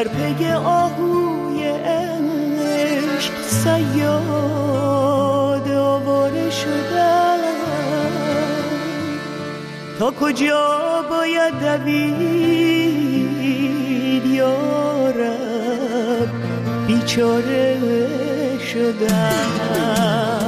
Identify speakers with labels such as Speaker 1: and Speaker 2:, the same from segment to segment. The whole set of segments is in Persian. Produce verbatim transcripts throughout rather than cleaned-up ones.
Speaker 1: در پی آهوی عشق صیاد آواره شدم. تا کجا باید دوید یارب بیچاره شدم.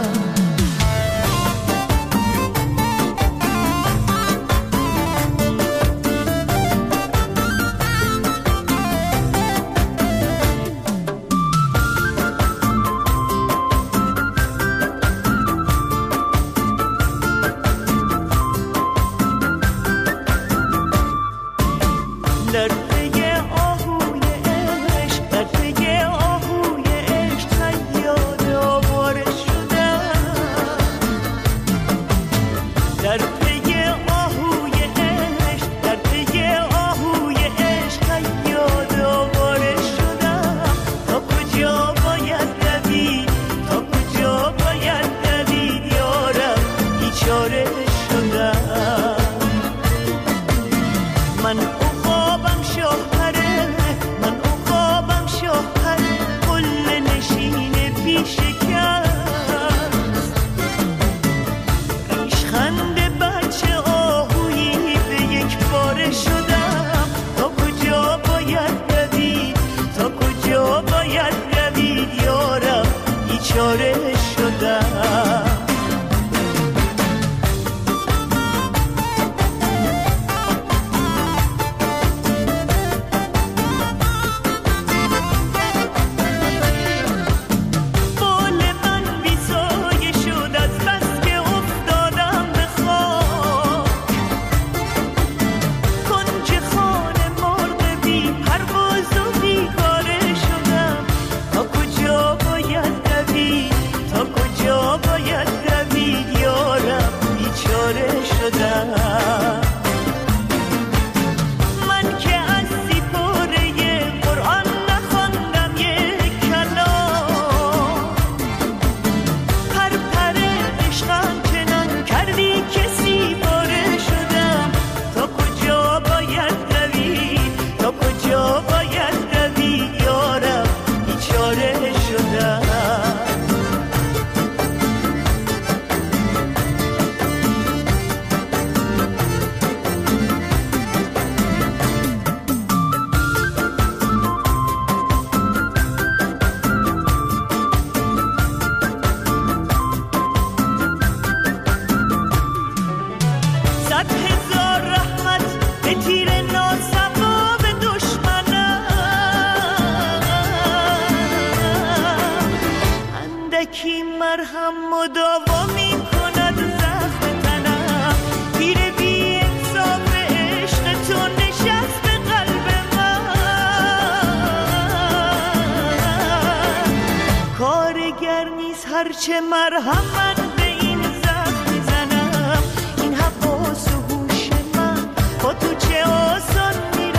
Speaker 2: هرچه مرهمن به این زخم میزنم، این حواس و هوش من با تو چه آسان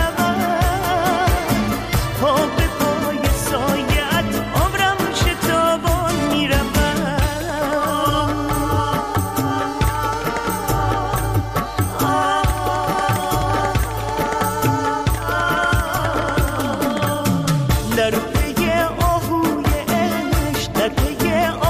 Speaker 2: میروم. پا به پای سایت عمرم شتابان میروم. در پی آهوی عشق، در پی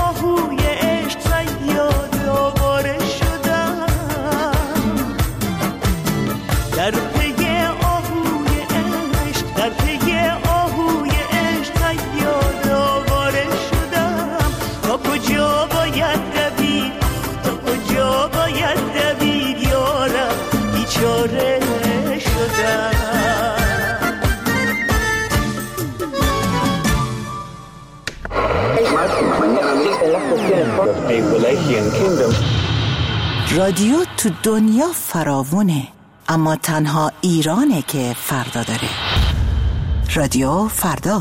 Speaker 2: در پی آهوی عشق، در پی آهوی عشق صیاد آواره شدم. تا کجا باید دوید، تا کجا باید دوید یارم بیچاره شدم.
Speaker 3: رادیو تو دنیا فراوونه، اما تنها ایرانه که فردا داره. رادیو فردا.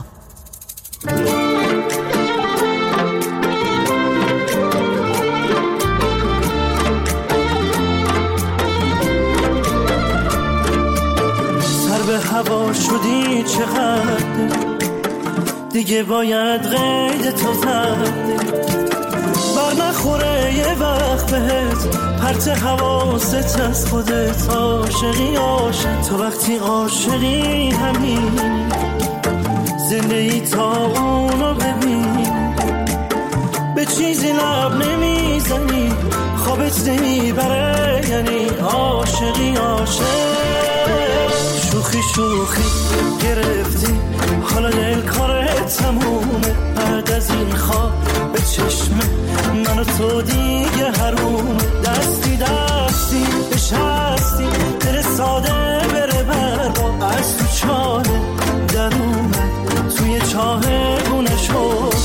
Speaker 4: سر به هوا شدی چقدر، دیگه باید قید تو زد. بر نخوره یه وقت بهت پرت حواست از خودت. عاشقی عاشق تو وقتی عاشقی همین زنده ای تا اونو ببین، به چیزی لب نمیزنی، خوابت نمیبره، یعنی عاشقی عاشق. شوخی شوخی گرفتی، حالا دل کارت تمومه، بعد از این خواب به چشم من و تو دیگه حرومه. دستی دستی بشستی، دل ساده بره برا، از تو چاله در اومد توی چاه گونه شد.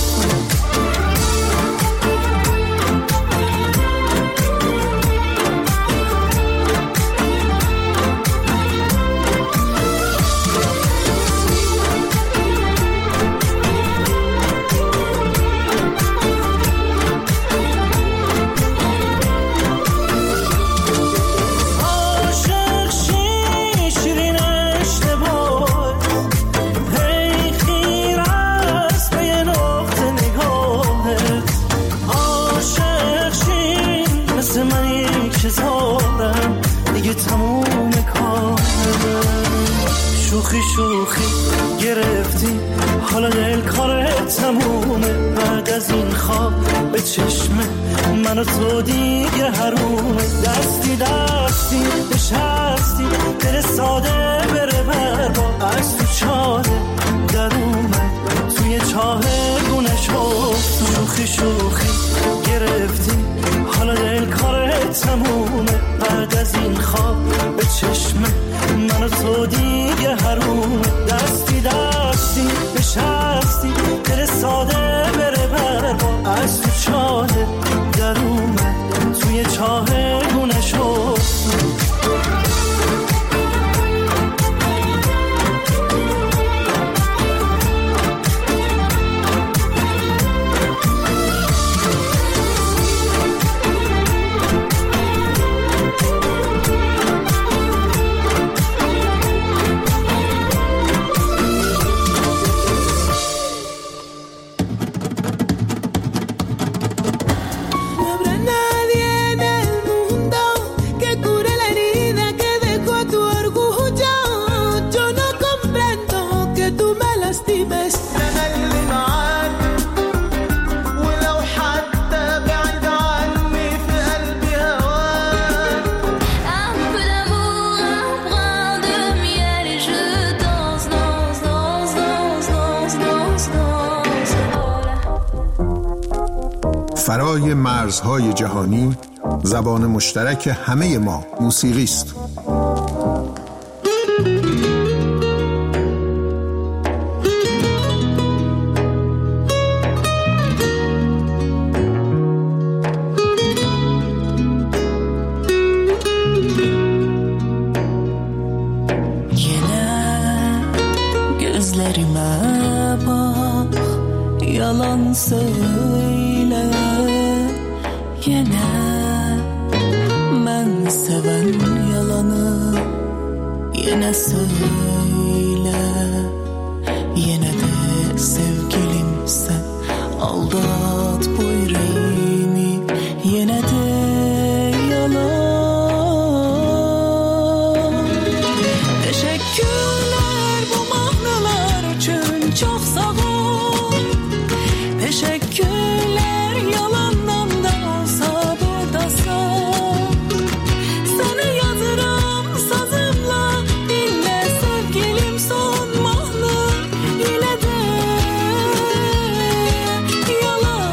Speaker 4: شوخی شوخی گرفتی، حالا دل کارت تمومه، بعد از این خواب به چشم من و تو دیگه حرومه. دستی دستی بشستی، دل ساده بره برا، از تو چاله در اومد توی چاه گونه شد. شوخی شوخی گرفتی، حالا دل کارت تمومه، بعد از این خواب به چشم من و تو دیگه حرومه. دستی دستی بشستی، دل ساده بره برا، از تو چاله در اومد توی چاه گونه شد.
Speaker 5: فرای مرزهای جهانی، زبان مشترک همه ما موسیقی است.
Speaker 6: Gözlerime bak, yalan söyle, yine ben seven yalanı yine söyle, yine de sevgilimse aldat bu yüreğimi, yine de yalan. Teşekkürler bu mahnalar için, çok sağ ol. Teşekkürler yalandan da olsa buradasın. Seni yazırım sazımla, dinle sevgilim son mahnı, yine de yalan.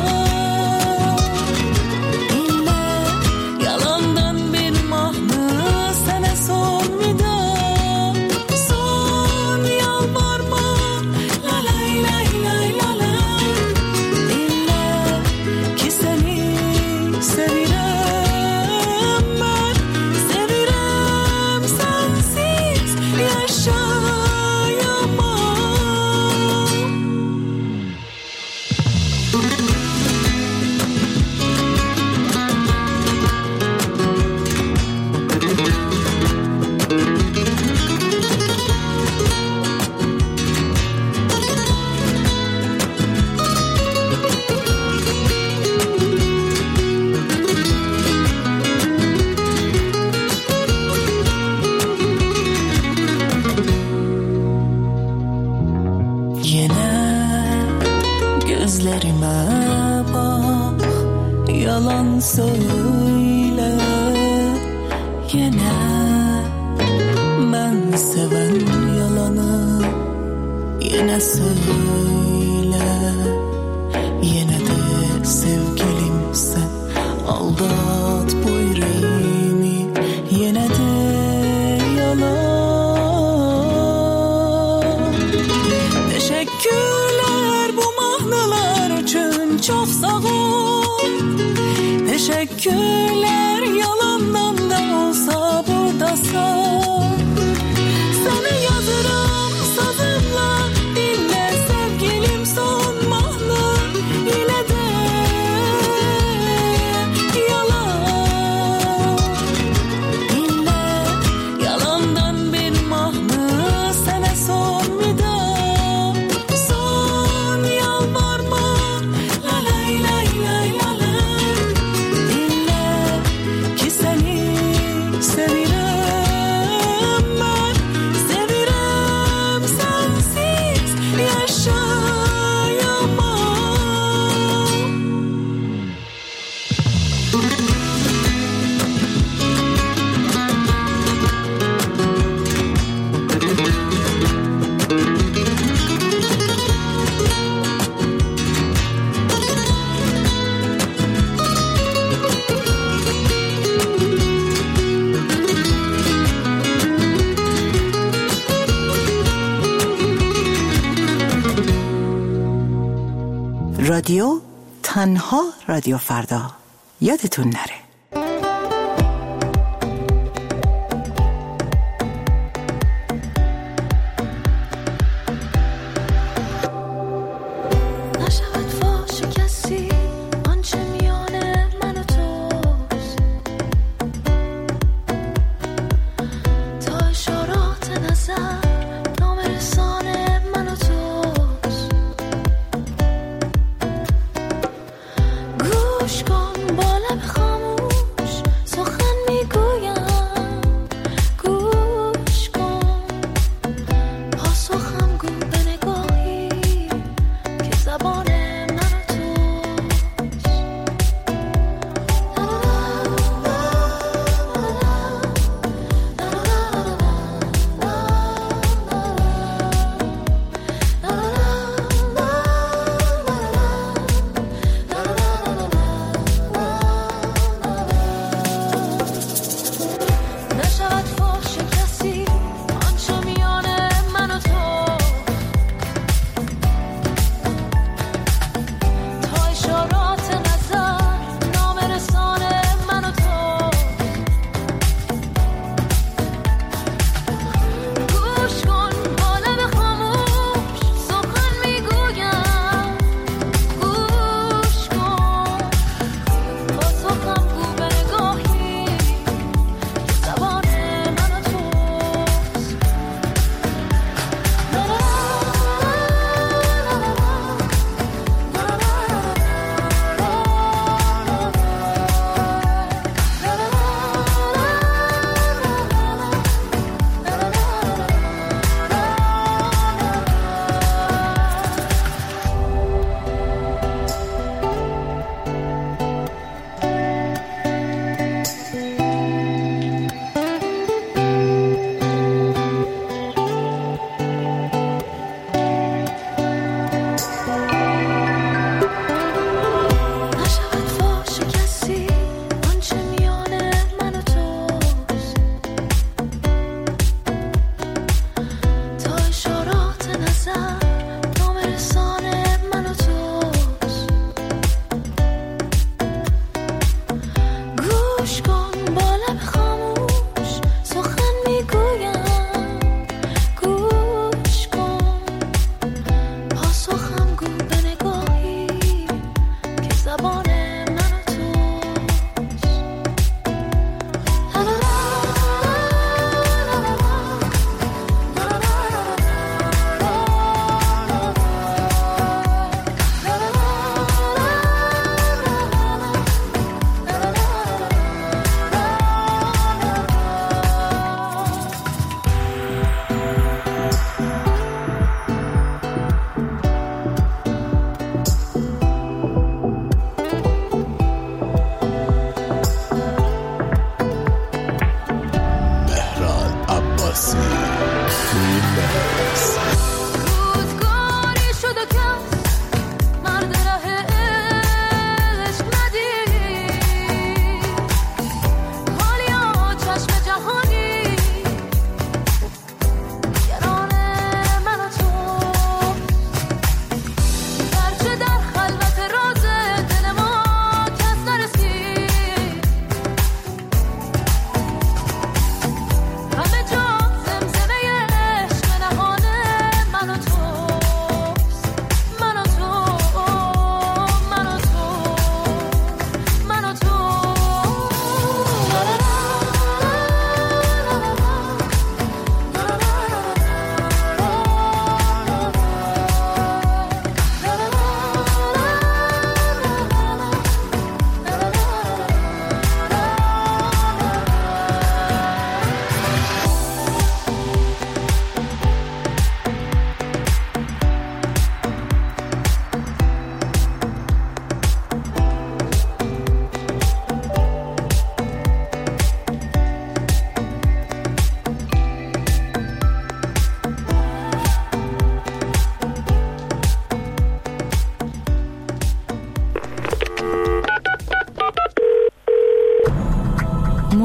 Speaker 6: Gözlerime bak, yalan söyle yine. Ben seven yalanı yine söyle. Yine de sevgilim sen aldat bu yüreğimi. Yine de yalan. Teşekkürler bu mahnalar için, çok sağ ol. Teşekkürler yalandan da olsa buradasın. Sana yazırım sazımla, dinle sevgilim son mahna. Yine de yalan. Dinle yalandan bir mahna, sana son vida. Son yalvarma, la lay lay lay la lay. Dinle ki seni sevirem ben, sevirem sensiz yaşayamam.
Speaker 3: رادیو تنها رادیو فردا. یادتون نره.
Speaker 7: نشود فاش کسی آنچه میان من و توست، تا اشارات نظر نامرسان من و توست. گوش کن با لب خاموش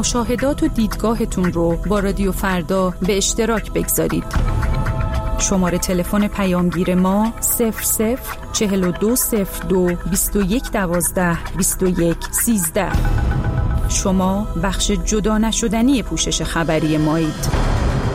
Speaker 8: مشاهدات و دیدگاهتون رو با رادیو فردا به اشتراک بگذارید. شماره تلفن پیامگیر ما صفر صفر چهل و دو صفر دو بیست و یک دوازده بیست و یک سیزده. شما بخش جدا نشدنی پوشش خبری مایید.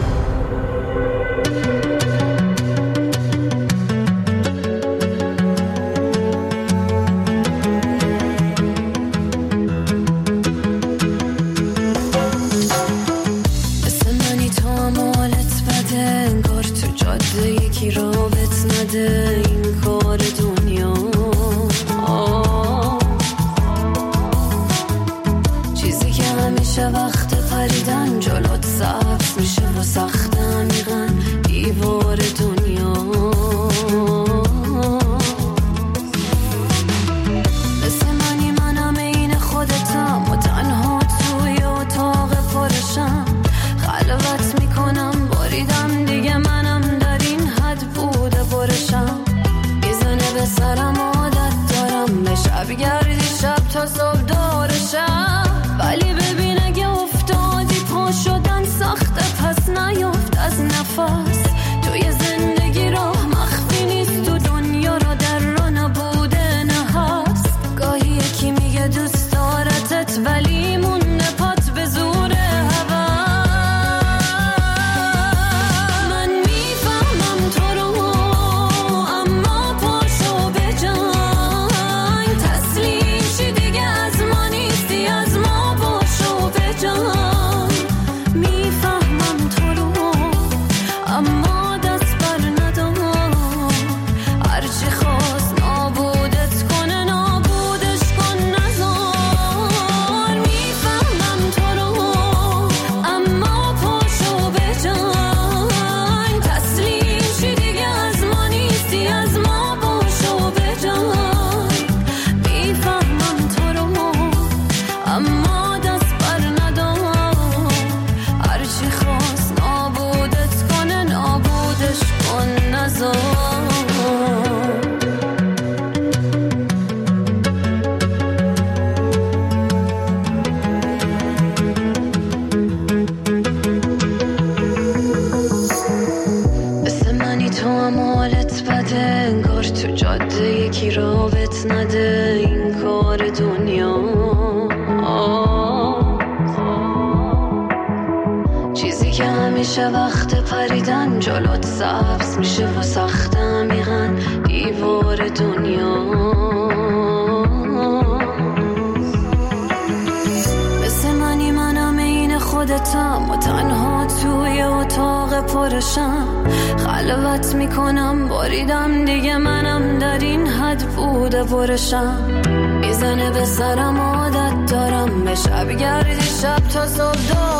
Speaker 7: خلوت میکنم باریدم دیگه منم در این حد بوده برشم میزنه به سرم عادت دارم به شب گردی شب تا صبح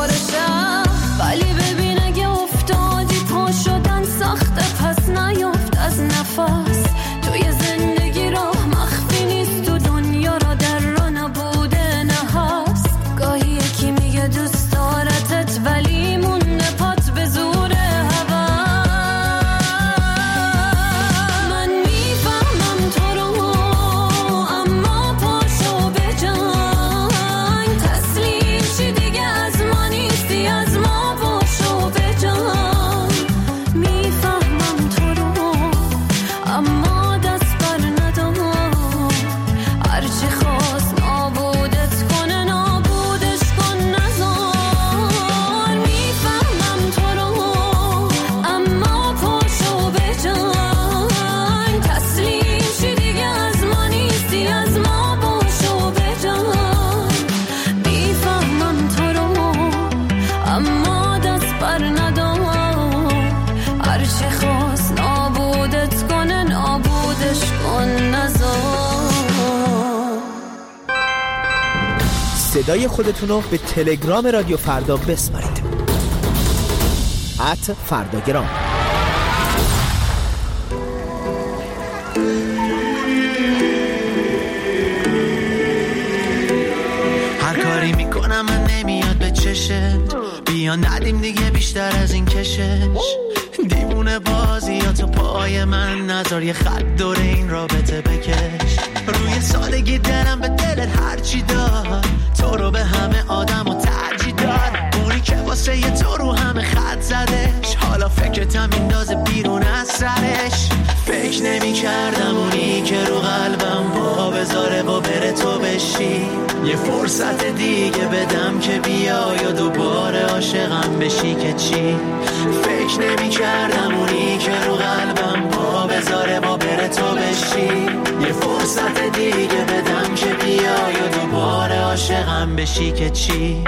Speaker 7: دورشم ولی ببین اگه افتادی پا شدن سخته پس نیافت از نفس توی زندگی راه مخفی نیست تو دنیا را در را نبوده نه هست گاهی یکی میگه دوست دارتت ولی مونده پات به زور
Speaker 9: صدای خودتون رو به تلگرام رادیو فردا بسپارید. ات فرداگرام.
Speaker 10: هر کاری میکنم من نمیاد به چشت، بیا ندیم دیگه بیشتر از این کشش. دیوونه بازی یا تو پای من نذار یه خط دور این رابطه بکش. روی سادگی دلم به دلت هرچی داد، تو رو به همه آدم و ترجیح خودتم میندازه بیرون از سرش. فکر نمی کردم اونی که رو قلبم پا بذاره و بره تو بشی. یه فرصت دیگه بدم که بیای و دوباره عاشقم بشی که چی. فکر نمی کردم اونی که رو قلبم پا بذاره و بره تو بشی. یه فرصت دیگه بدم که بیای و دوباره عاشقم بشی که چی.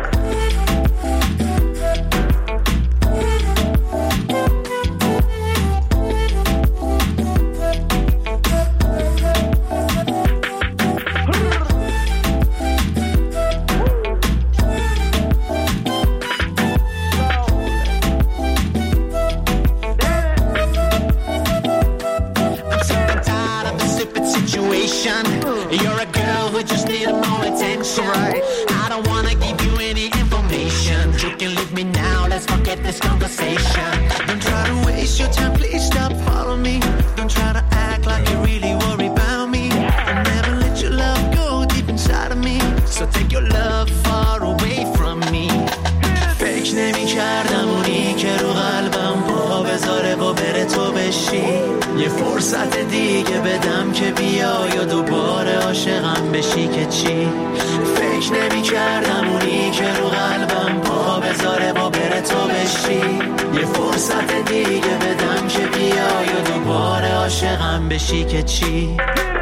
Speaker 11: You're a girl who just needs more attention. Right. I don't wanna give you any information. You can leave me now, let's forget this conversation.
Speaker 10: Don't try to waste your time, please stop following me. Don't try to act like you really worry about me. I'll never let your love go deep inside of me. So take your love far away from me. فکر نمی کردم اونی که رو قلبم پا بذاره و بره تو بشی. یه فرصت دیگه بدم که بیای و دوباره عاشقم بشی که چی. فکر نمی کردم اونی که رو قلبم پا بذاره و بره تو بشی. یه فرصت دیگه بدم که بیای و دوباره عاشقم بشی که چی.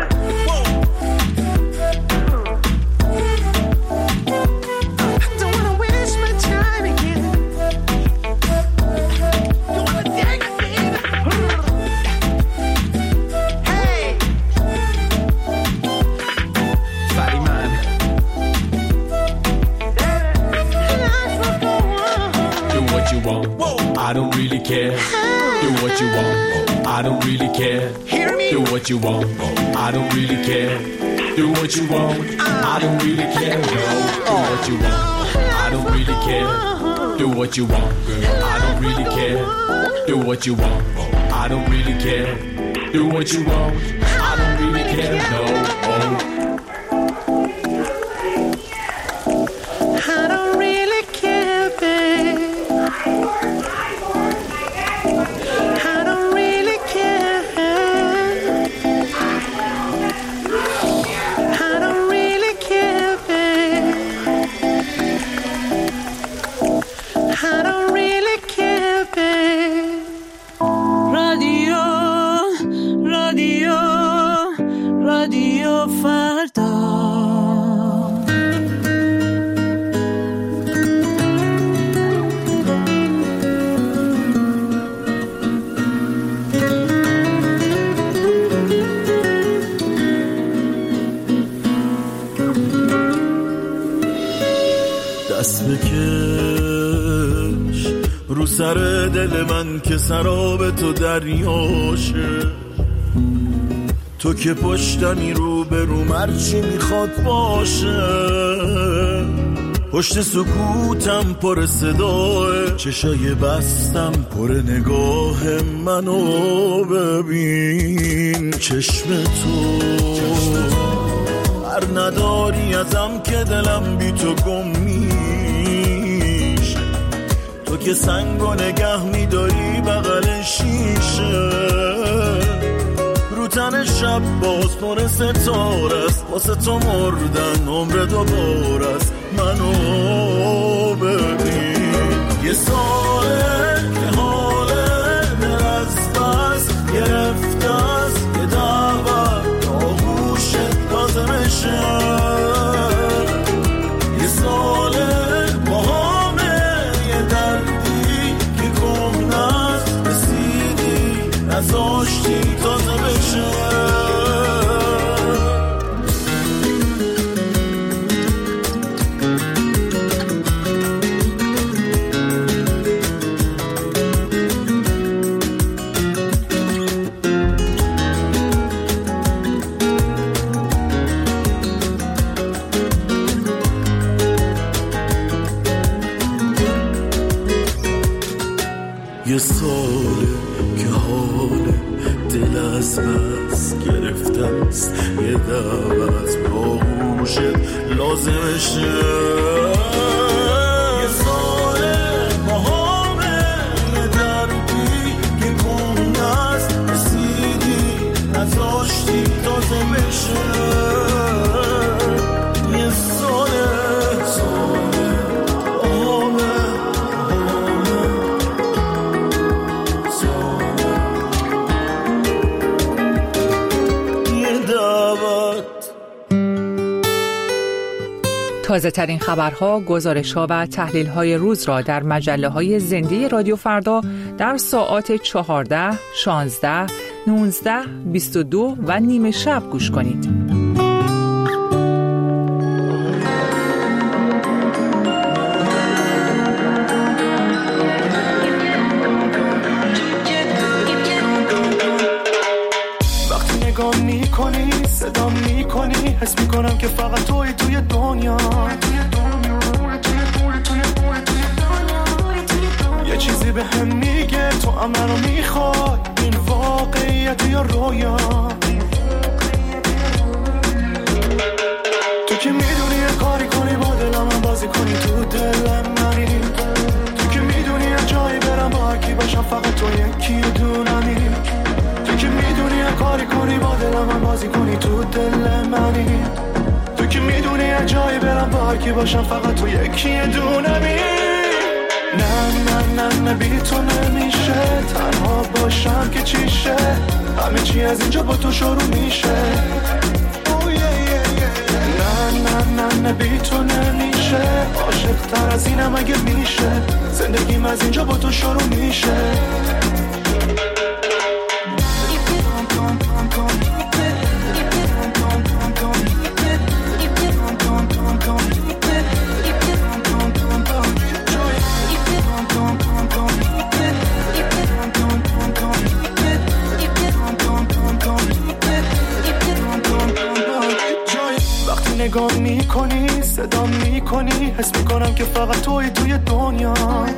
Speaker 12: I don't really care. Do what you want. I don't really care.
Speaker 11: Hear me?
Speaker 12: Do what you want. I don't really care. Do what you want. I don't really care. No. Do what you want. I don't really care. Do what you want, girl. I don't really care. Do what you want. I don't really care. Do what you want. I don't really care. No. Oh.
Speaker 4: دست بکش رو سر دل من که سراب تو دریاشه. تو که پشتمی رو به رو مرچی میخواد باشه. پشت سکوتم پر صداه، چشای بستم پر نگاه منو ببین. چشم تو هر نداری ازم که دلم بی تو گم میشه. تو که سنگو نگه میداری بغل شیشه. رو تن شب باز پر ستاره است، واسه تو مردن عمر دوباره است. منو ببین یه ساله که حاله دل از بس گرفته است. یه دعوت آغوشت لازمشه. یه ساله با همه یه دردی که گم نست رسیدی نزاشتی تازه بشه. یه ساله که حال دل از بس گرفته است. یه دعوت با گوشت لازمشه. یه ساله با همه یه دردی
Speaker 13: تازه ترین خبرها، گزارش‌ها و تحلیل‌های روز را در مجله‌های زنده رادیو فردا در ساعات چهارده، شانزده، نوزده، بیست و دو و نیمه شب گوش کنید.
Speaker 4: صدا میکنی حس میکنم که فقط توی توی دنیا یه چیزی به هم میگه تو هم منو میخوای این واقعیت یا رویا تو که میدونی یه کاری کنی با دلم من بازی کنی تو دلم منی تو که میدونی یه جایی برم با هرکی باشم فقط تو یکی دونمی تو که میدونی یه کاری کنی با دلم من بازی کنی تو دل منی تو که میدونی یه جایی برم با هرکی باشم فقط تو یکی دونمی نه نه نه نه بی تو نمیشه تنها باشم که چیشه همه چی از اینجا با تو شروع میشه نه نه نه نه بی تو نمیشه عاشق تر از اینم اگه میشه زندگیم از اینجا با تو شروع میشه نگاه میکنی صدا میکنی حس میکنم که فقط توی توی دنیا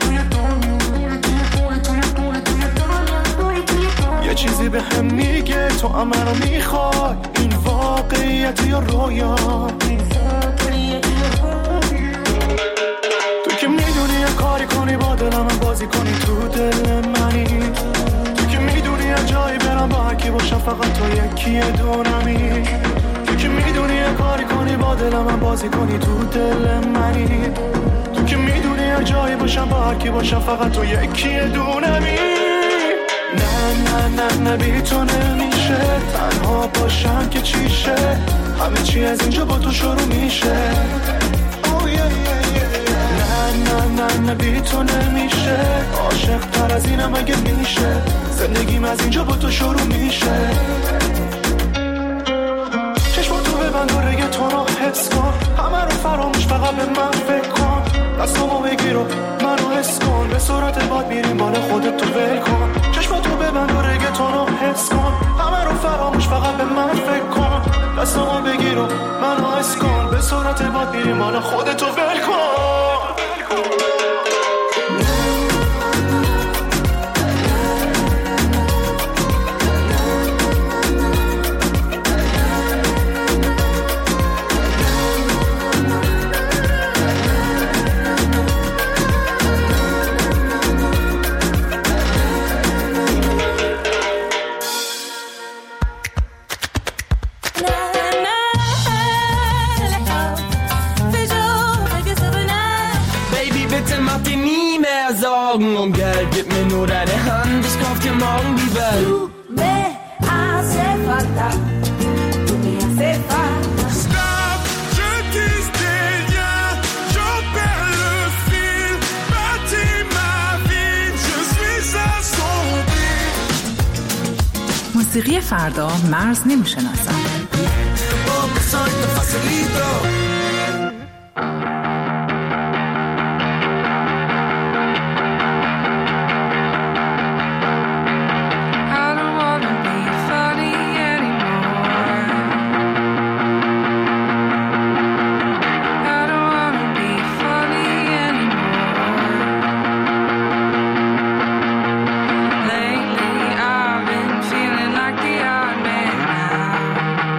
Speaker 4: یه چیزی به هم میگه تو هم منو میخوای این واقعیت یا رویا تو که میدونی یه کاری کنی با دلم من بازی کنی تو دل منی تو که میدونی یه جایی برم با هرکی باشم فقط تو یکی دونمی تو که میدونی یه کاری کنی با دلم من بازی کنی تو دل منی تو که میدونی یه جایی باشم با هرکی باشم فقط تو یکی دونمی نه نه نه نه بی تو نمیشه تنها باشم که چیشه همه چی از اینجا با تو شروع میشه نه نه نه نه بی تو نمیشه عاشق تر از اینم اگه میشه زندگیم از اینجا با تو شروع میشه چشماتو ببند و رگه تو رو حس کن همه رو فراموش فقط به من فکر کن دستامو بگیر و منو حس کن به صورت باد میریم بال خودت تو ول کن چشماتو ببند و رگه تو رو حس کن همه رو فراموش فقط به من فکر کن دستامو بگیر و منو حس کن به صورت باد میریم بال خودت تو ول کن
Speaker 14: Um Geld, gib mir nur deine Hand, ich kauf dir morgen die Welt.
Speaker 6: Tu me hace falta, tu me hace falta.
Speaker 15: Stop, je dis rien, j'en perds le fil. Bâtis ma vie, je suis assombri.
Speaker 8: موسیقی فردا مرز نمیشناسد.
Speaker 6: Lately I've been feeling like the odd man out.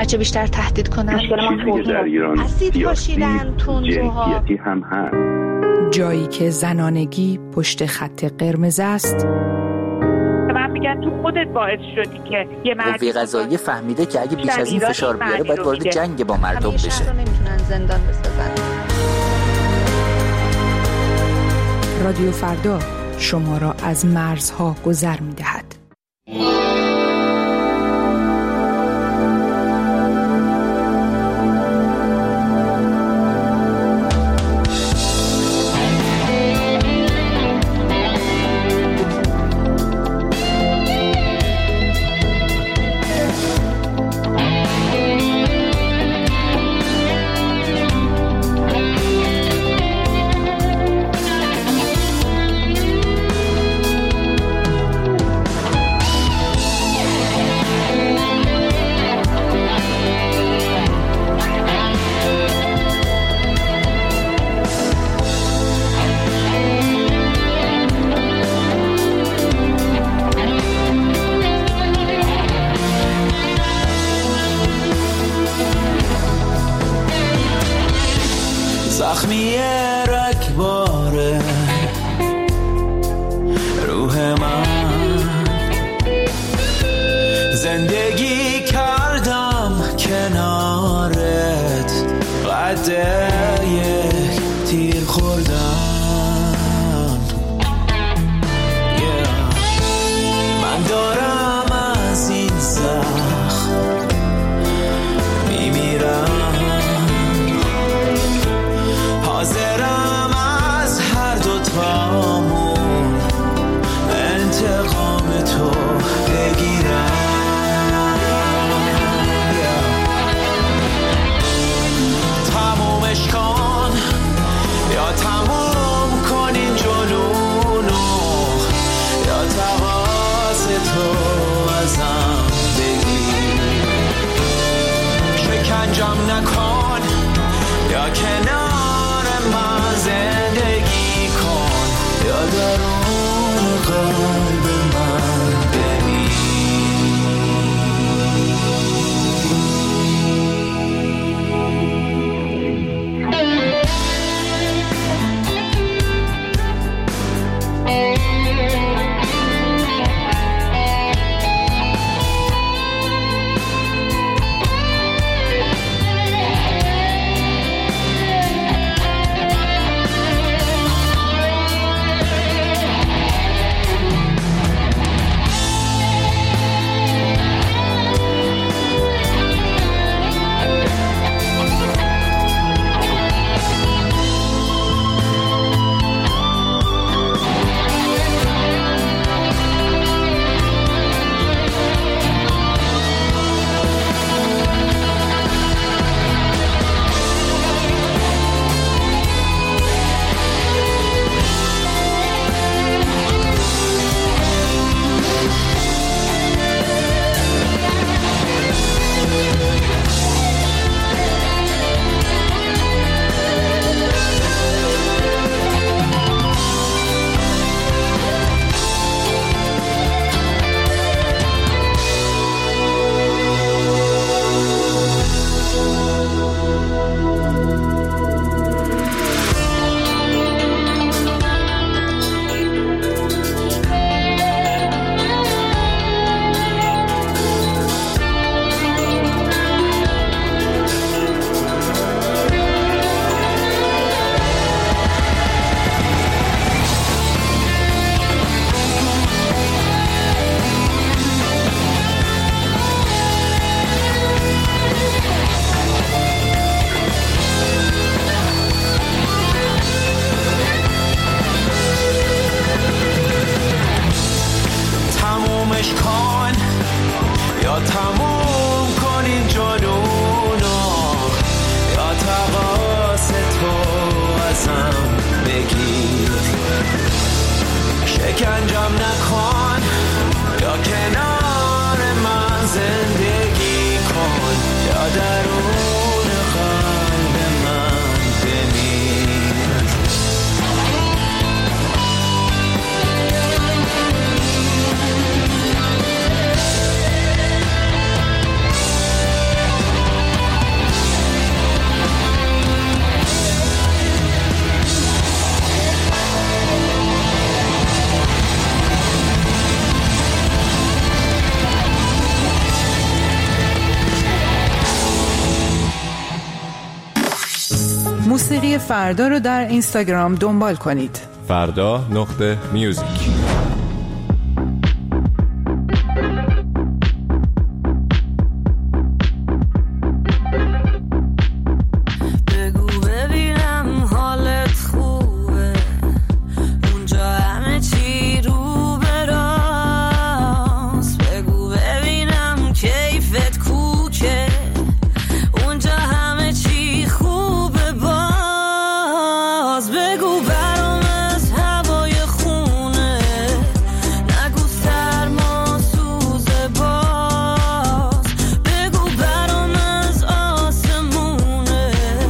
Speaker 16: بچه بیشتر تهدید کنن.
Speaker 17: مشکل ما توهین در ایران
Speaker 16: اسید پاشیدن، تندروها،
Speaker 17: جنسیتی هم هست.
Speaker 8: جایی که زنانگی پشت خط قرمز است.
Speaker 18: من میگن تو خودت باعث شدی که یه مرد
Speaker 19: قوه قضاییه فهمیده که اگه بیش از این فشار بیاره باید وارد جنگ با مردم بشه.
Speaker 16: همیشه نمیتونن زندان بسازن.
Speaker 8: رادیو فردا شما را از مرزها گذر می‌دهد.
Speaker 4: زخمی رگباره روح من، زندگی کردم کنارت قد یک تیر خوردم. yeah. من دارم از این زخم میمیرم، حاضرم از هر دو تامون انتقام تو بگیرم. تمومش کن یا تموم کن این جنونو، یا تقاض تو ازم بگیر. شکنجم نکن یا کنار من زندگی کن، یا درون قلب من ببین.
Speaker 8: موسیقی فردا رو در اینستاگرام دنبال کنید.
Speaker 20: فردا نقطه میوزیک.